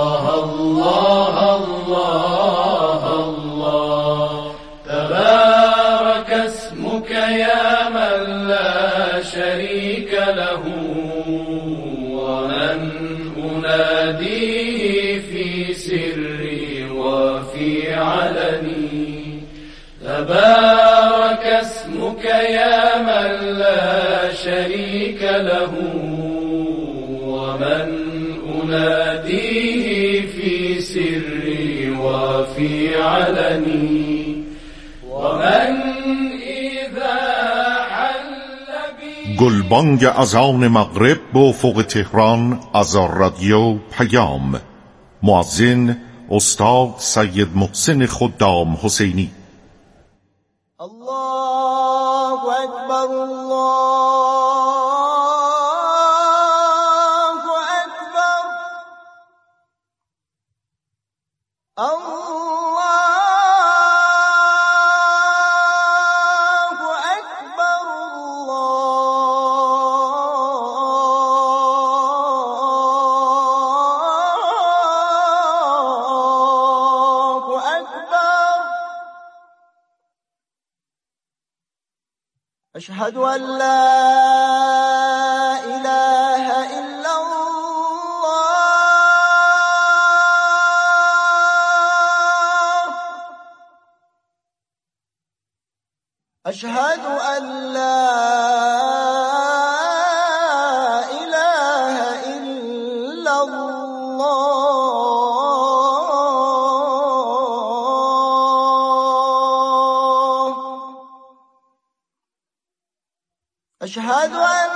الله الله الله. تبارك اسمك يا من لا شريك له، ومن أناديه في سري وفي علني. تبارك اسمك يا من لا شريك له، ومن أناديه في سري وفي علني. ومن إذا حل بي. گلبانگ اذان مغرب با فوق تهران از رادیو پیام. مؤذن استاد سید محسن خدام حسینی. الله اکبر الله اکبر. الله اکبر. الله اکبر. أشهد أن لا إله إلا الله. أشهد أن لا إله إلا الله. أشهد أن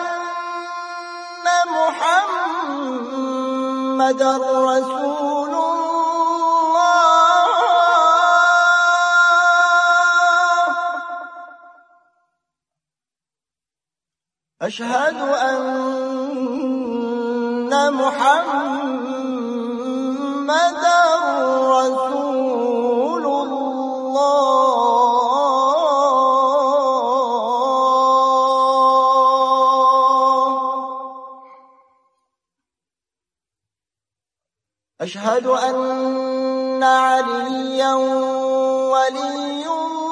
محمدًا رسول الله. أشهد أن محمدًا رسول الله. أشهد أن عليا ولي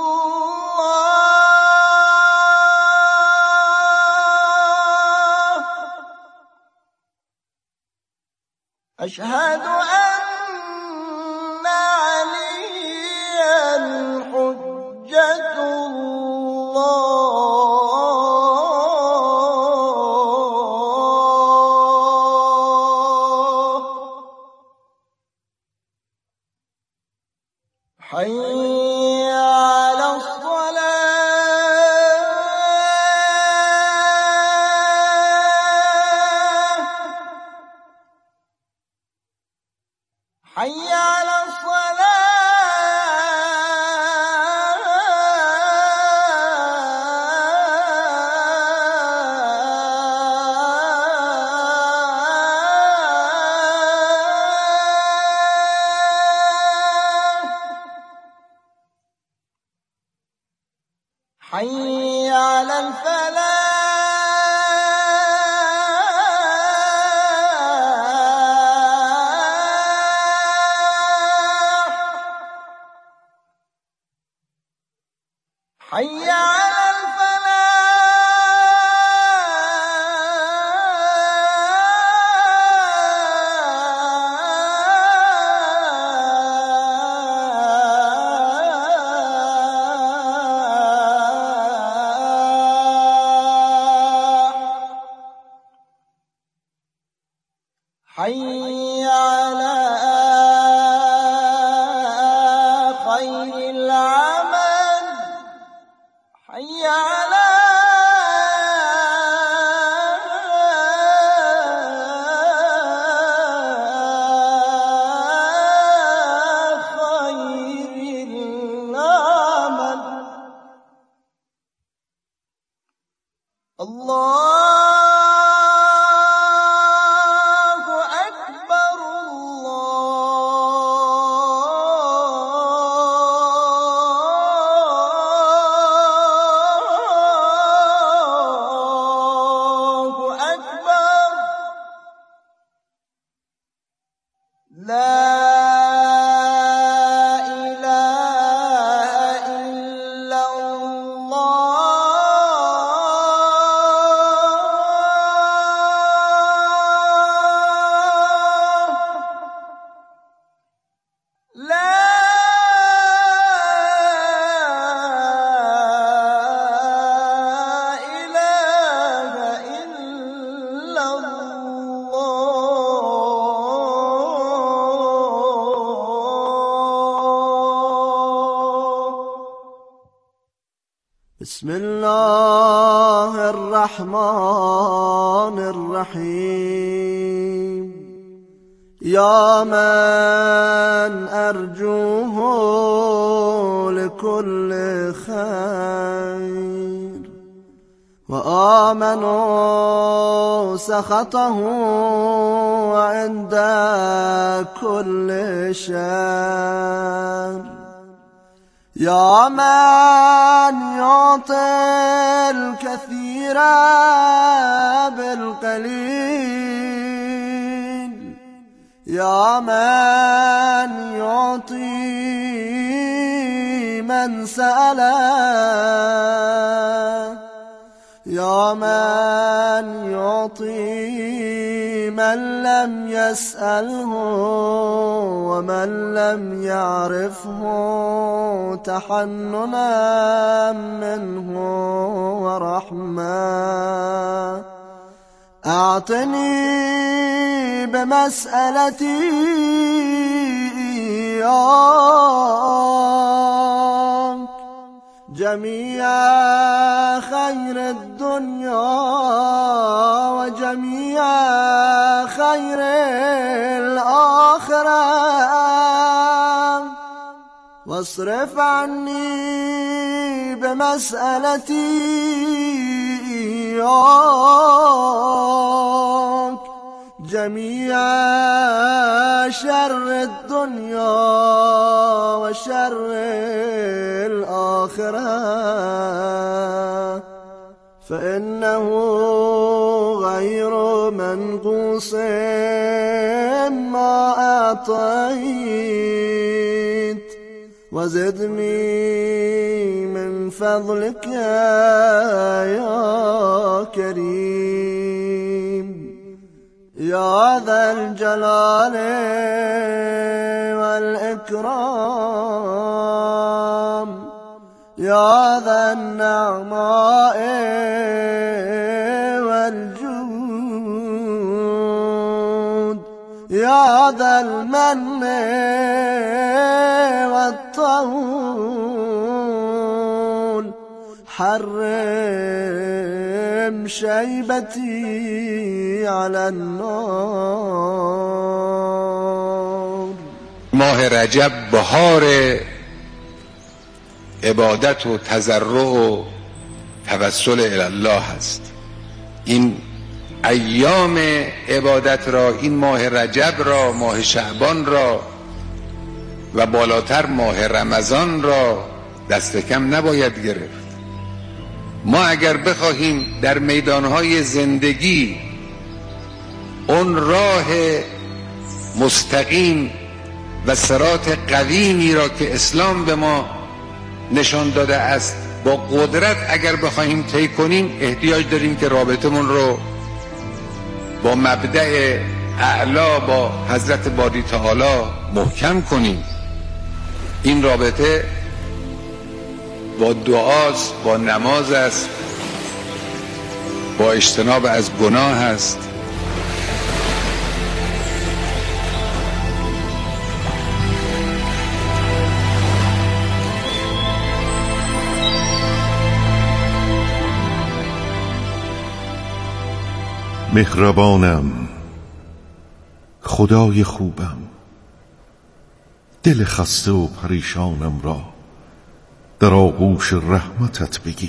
الله. أشهد أن عليا حجة الله. حي على الصلاة. حي على حي على الفلاح. حي على حي على خير العمل. بسم الله الرحمن الرحيم يا من أرجوه لكل خير وآمنوا سخطه عند كل شر يا من يعطي الكثير بالقليل يا من يعطي من سأله يا من يعطي من لم يسأله ومن لم يعرفه تحننا منه ورحمة أعطني بمسألتي إياك جميع خير الدنيا وجميع خير الآخرة واصرف عني بمسألتي إياك جميع شر الدنيا وشر الآخرة فإنه غير منقوص ما أعطيت وزدني من فضلك يا كريم يا ذا الجلال والإكرام يا ذا النعماء والجود يا ذا المن والطول حرم شيبتي على النار. ماه رجب بهار عبادت و تضرع و توسل الی الله هست. این ایام عبادت را، این ماه رجب را، ماه شعبان را و بالاتر ماه رمضان را دست کم نباید گرفت. ما اگر بخواهیم در میدانهای زندگی اون راه مستقیم و صراط قویمی را که اسلام به ما نشان داده است با قدرت اگر بخواهیم طی کنیم، احتیاج داریم که رابطمون رو با مبدأ اعلا، با حضرت باری تعالی محکم کنیم. این رابطه با دعاست، با نماز است، با اجتناب از گناه است. مهربانم، خدای خوبم، دل خسته و پریشانم را در آغوش رحمتت بگیر.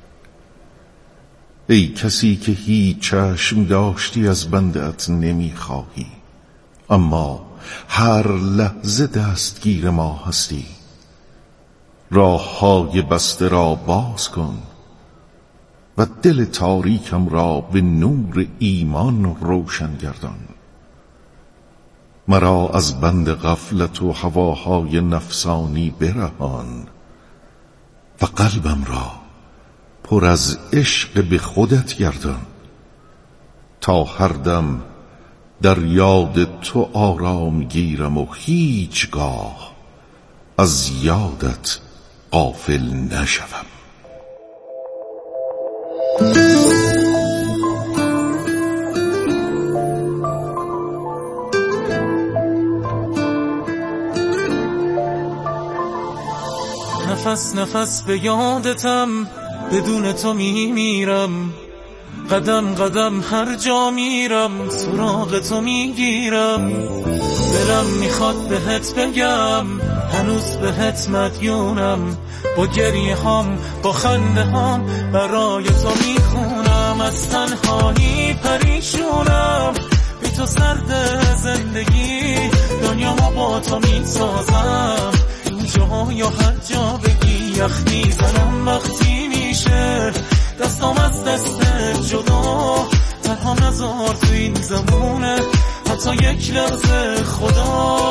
ای کسی که هیچ چشم داشتی از بنده‌ات نمیخواهی، اما هر لحظه دستگیر ما هستی. راه‌های بسته را باز کن و دل تاریکم را به نور ایمان روشن گردان. مرا از بند غفلت و هواهای نفسانی برهان و قلبم را پر از عشق به خودت گردان، تا هر دم در یاد تو آرام گیرم و هیچگاه از یادت غافل نشوم. نفس نفس به یادتم، بدون تو میمیرم، قدم قدم هر جا میرم سراغ تو میگیرم. دلم میخواد بهت بگم هنوز بهت مدیونم، با گریه هام با خنده هام برای تو میخونم. از تنهایی پریشونم، بی تو سرد زندگی دنیامو با تو میسازم. اینجا یا هر جا بگی یخ میزنم وقتی میشه دستام از دست جدا. تنها نذار تو این زمونه حتی یک لحظه خدا.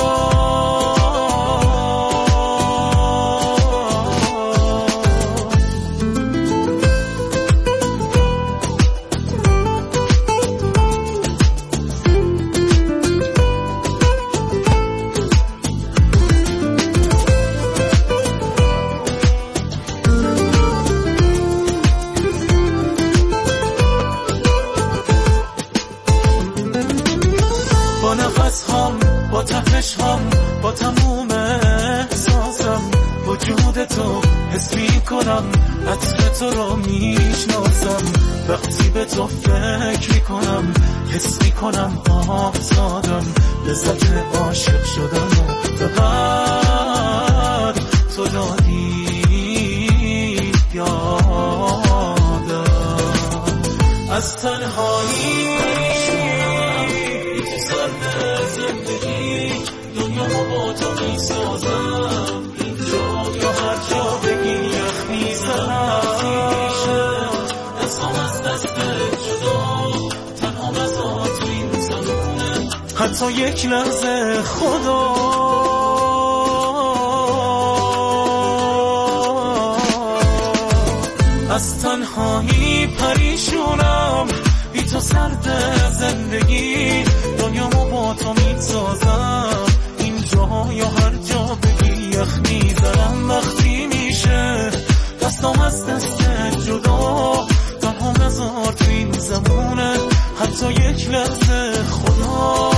با نفس هم با تپش هم با تموم احساسم وجود تو حس میکنم، عطر تو رو میشناسم. وقتی به تو فکر میکنم حس میکنم آزادم. لذت عاشق شدم و فقط تو دادی یادم. از تنهایی زندگی دنیا با تو میسازم. اینجا یا هر جا بگی یخ میزنم. دستام از دست جدا تنها بذار تو این زمونه حتی یک لحظه خدا. از تنهایی پریشونم، بی تو سرد زندگی دنیامو با تو میسازم. اینجا یا هر جا بگی یخ میزنم وقتی میشه دستام از دست جدا. تنها نذار تو این زمونه حتی یک لحظه خدا.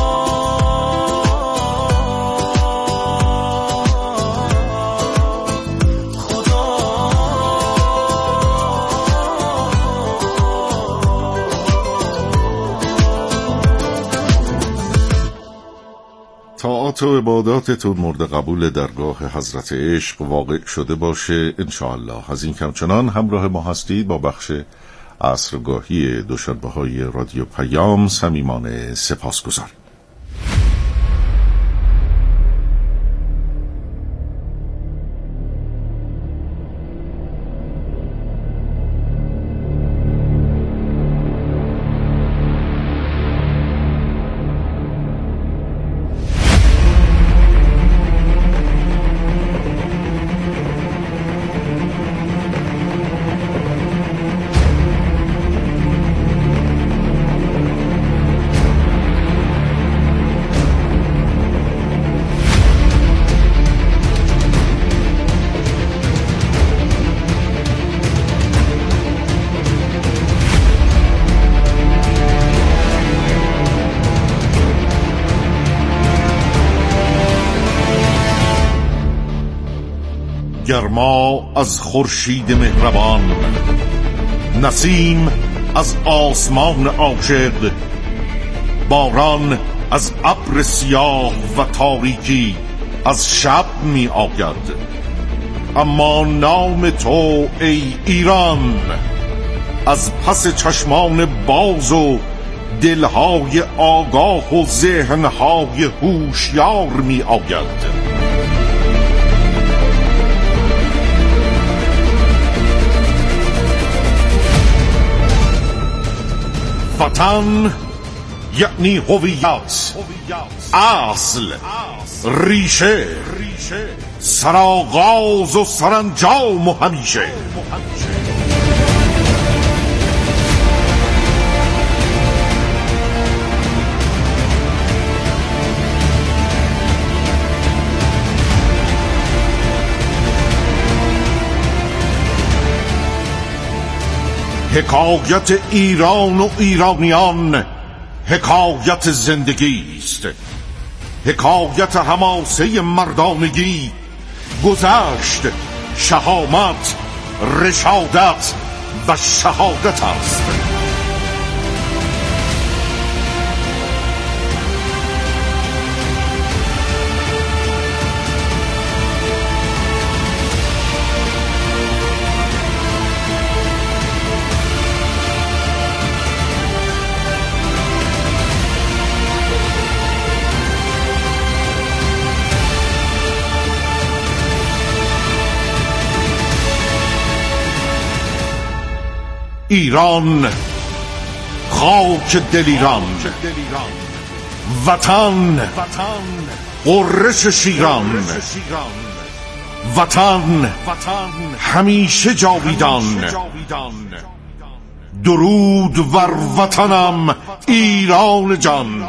طاعات و عباداتتون مورد قبول درگاه حضرت عشق واقع شده باشه انشاءالله. از این کمچنان همراه ما هستید با بخش عصرگاهی دوشنبه‌های رادیو پیام. صمیمانه سپاسگزاریم. گرما از خورشید مهربان، نسیم از آسمان عاشق، باران از ابر سیاه و تاریکی از شب می آید. اما نام تو ای ایران از پس چشمان باز و دلهای آگاه و ذهنهای هوشیار می آید. وطن یعنی هویت، اصل، ریشه، سرآغاز و سرانجام و همیشه. حکایت ایران و ایرانیان حکایت زندگی است، حکایت حماسه مردانگی، گذشت، شهامت، رشادت و شهادت است. ایران، خاک دل ایران، وطن، غرش شیران، وطن همیشه جاویدان. درود بر وطنم ایران جان.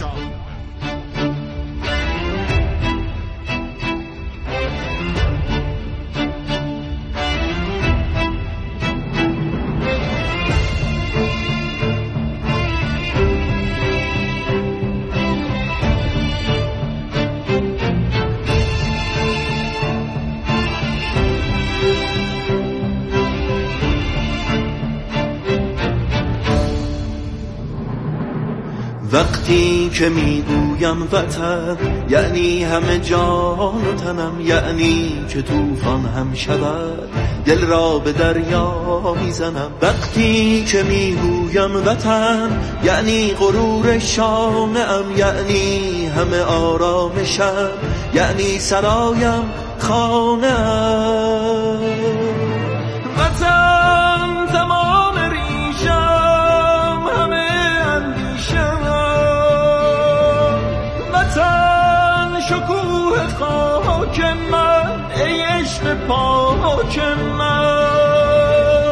وقتی که میگویم وطن یعنی همه جان و تنم، یعنی که طوفان هم شود دل را به دریا میزنم. وقتی که میگویم وطن یعنی غرور شانه‌ام، یعنی همه آرامشم، یعنی سرایم خانه‌ام. وطن تمام ریشم، همه اندیشم. وطن شکوه خاک من، ای عشق پاک من.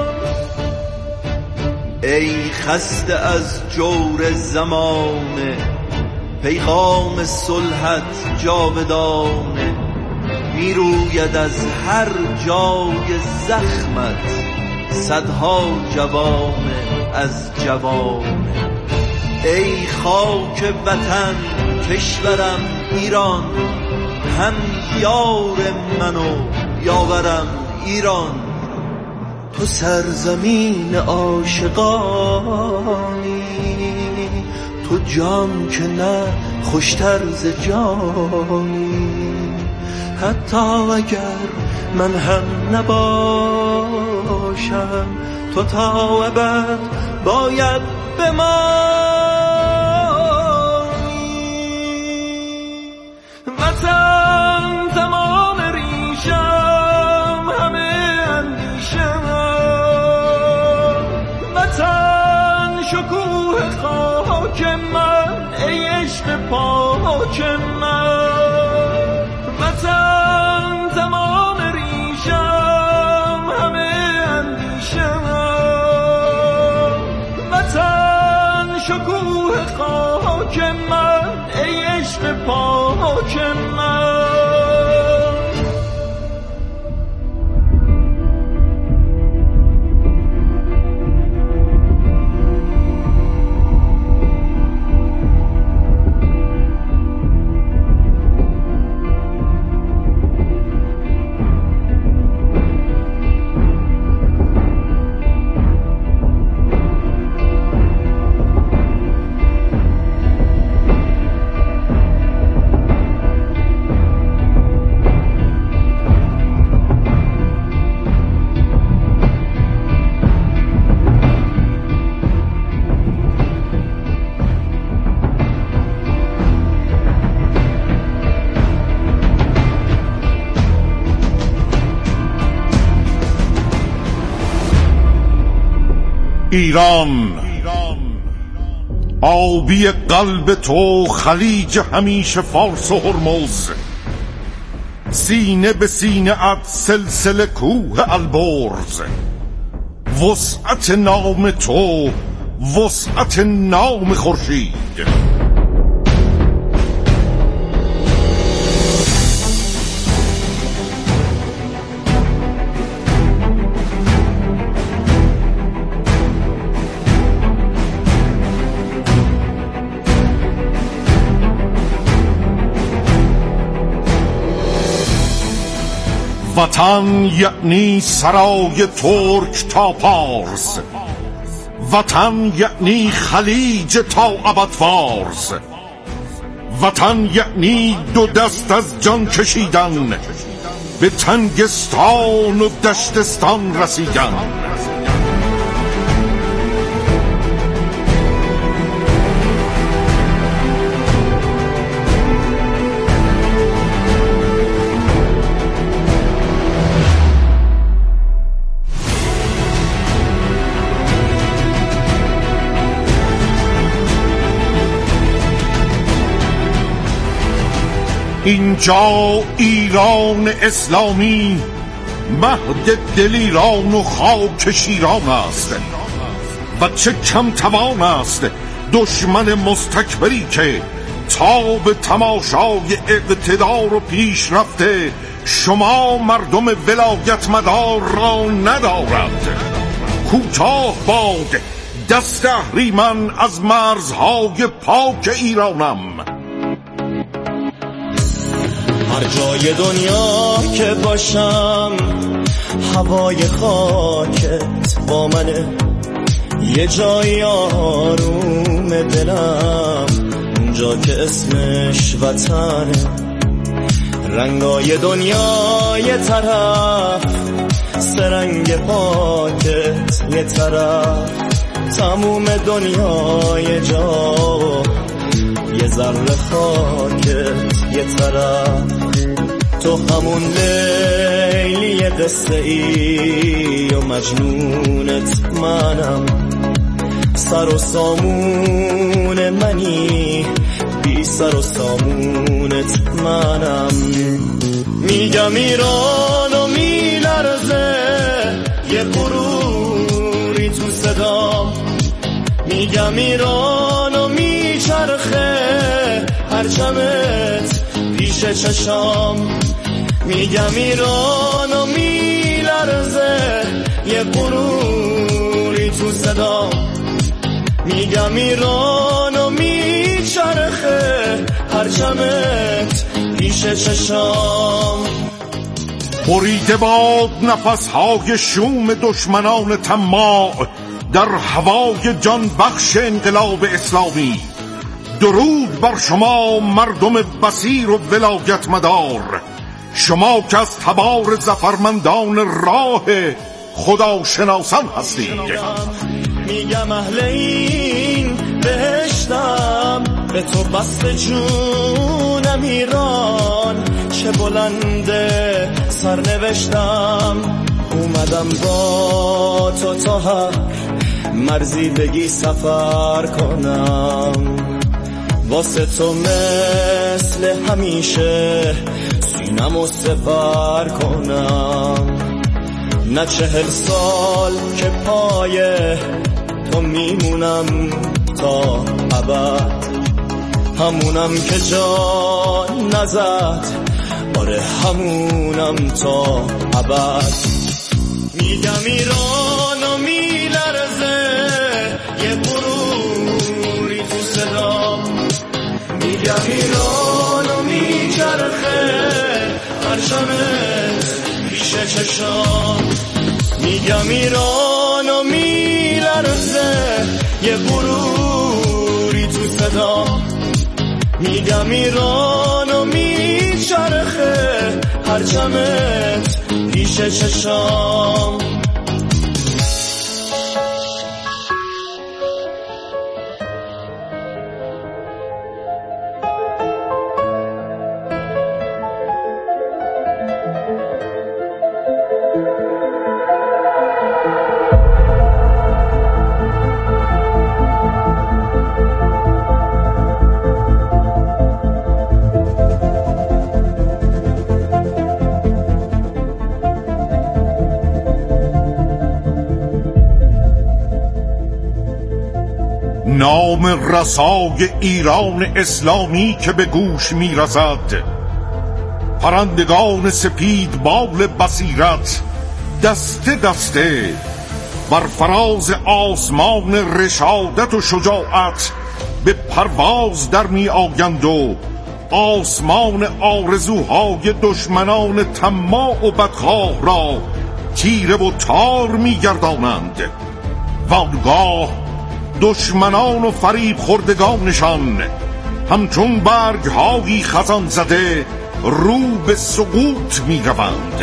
ای خسته از جور زمانه، پیغام صلحت جاودانه. میروید از هر جای زخمت صدها جوانه از جوانه. ای خاک وطن کشورم ایران، هم یار من و یاورم ایران. تو سرزمین عاشقانی، تو جان که نه خوشتر ز جانی. حتی اگر من هم نباشم، تو تا ابد باید بمانی. وطن تمام ریشم، همه اندیشم. وطن شکوه خاک من، ای عشق پاک من. وطن تمام ریشم، همه اندیشم. وطن شکوه خاک من، ای عشق پاک من. ایران، آبی قلب تو خلیج همیشه فارس و هرمز، سینه به سینه ات سلسله کوه البرز. وسعت نام تو وسعت نام خورشید. وطن یعنی سرای ترک تا پارس، وطن یعنی خلیج تا ابد فارس، وطن یعنی دو دست از جان کشیدن، به تنگستان و دشتستان رسیدن. اینجا ایران اسلامی، مهد دلیران و خاک شیران است. و چه کم توان است دشمن مستکبری که تا به تماشای اقتدار و پیشرفته شما مردم ولایت مدار را ندارد. کوتاه باد دست اهریمن از مرزهای پاک ایرانم. هر جای دنیا که باشم هوای خاکت با منه، یه جای آروم دلم اونجا که اسمش وطنه. رنگای دنیا یه طرف، سرنگ پاکت یه طرف، تموم دنیا یه جا، یه ذره خاکت یه طرف. تو همون لیلی قصه ای و مجنونت منم، سر و سامون منی، بی سر و سامونت منم. میگم ایران و میلرزه یه غروری تو صدام، میگم ایران و میچرخه پرچمت پیش چشام. میگم ایران و میلرزه یه غروری تو صدام، میگم ایران و میچرخه پرچمت پیش چشام. بریده باد نفسهای شوم دشمنان طماع در هوای جان بخش انقلاب اسلامی. درود بر شما مردم بصیر و ولایت مدار، شما که از تبار ظفرمندان راه خدا شناسان هستید. میگم اهل این بهشتم، به تو بست جونم ایران. چه بلنده سرنوشتم، اومدم با تو تا حق مرزی بگی سفر کنم. واسه تو مثل همیشه سینمو سپر کنم. نه 40 سال که پای تو میمونم تا ابد، همونم که جان نزد، آره همونم تا ابد. میگم ایران و میلرزه یه غروری تو صدام، میگم ایران و میچرخه پرچمت پیش چشام. میگم ایران و میلرزه یه غروری تو صدام، میگم ایران و میچرخه پرچمت پیش چشام. پیام رسای ایران اسلامی که به گوش میرسد، پرندگان سپید بال بصیرت دسته دسته بر فراز آسمان رشادت و شجاعت به پرواز در می آیند و آسمان آرزوهای دشمنان طماع و بدخواه را تیره و تار می گردانند. وانگاه دشمنان و فریب خوردگانشان همچون برگ‌های خزان زده رو به سقوط می روند.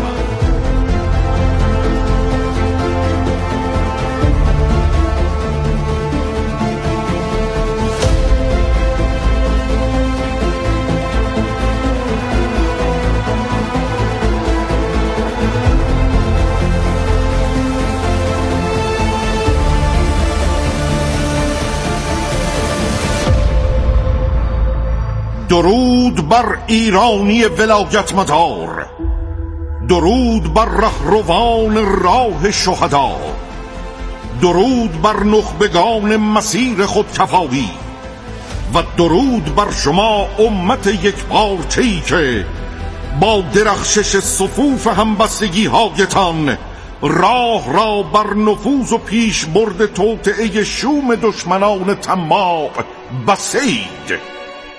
درود بر ایرانی ولایت مدار، درود بر رهروان راه شهدا، درود بر نخبگان مسیر خودکفایی و درود بر شما امت یکپارچه‌ای که با درخشش صفوف همبستگی هایتان راه را بر نفوذ و پیش برد توطئه شوم دشمنان طماع بستید.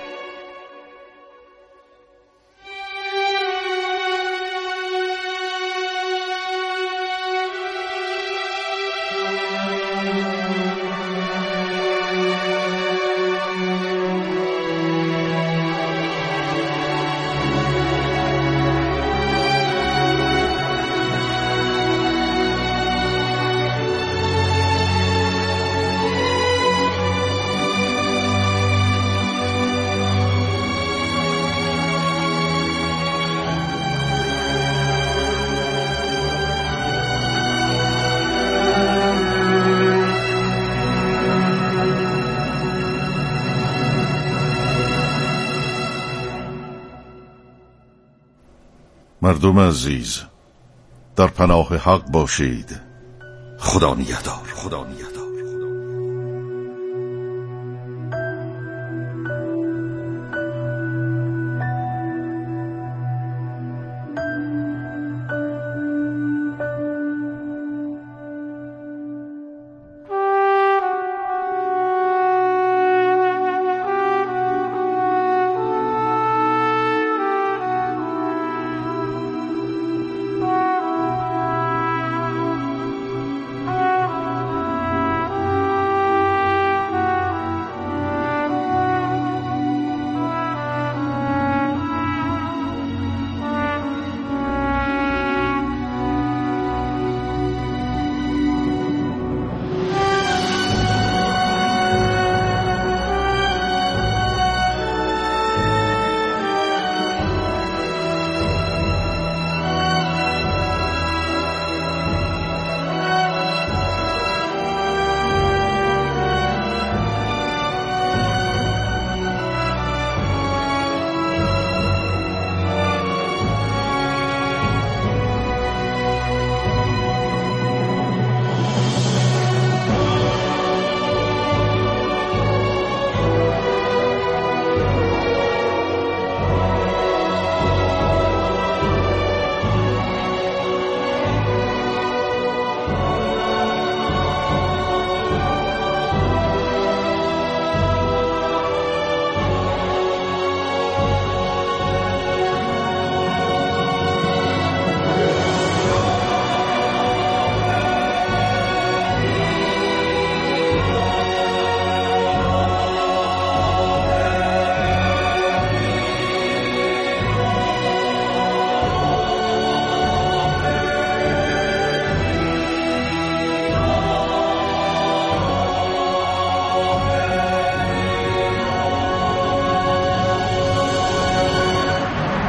مردم عزیز، در پناه حق باشید. خدا نگهدار.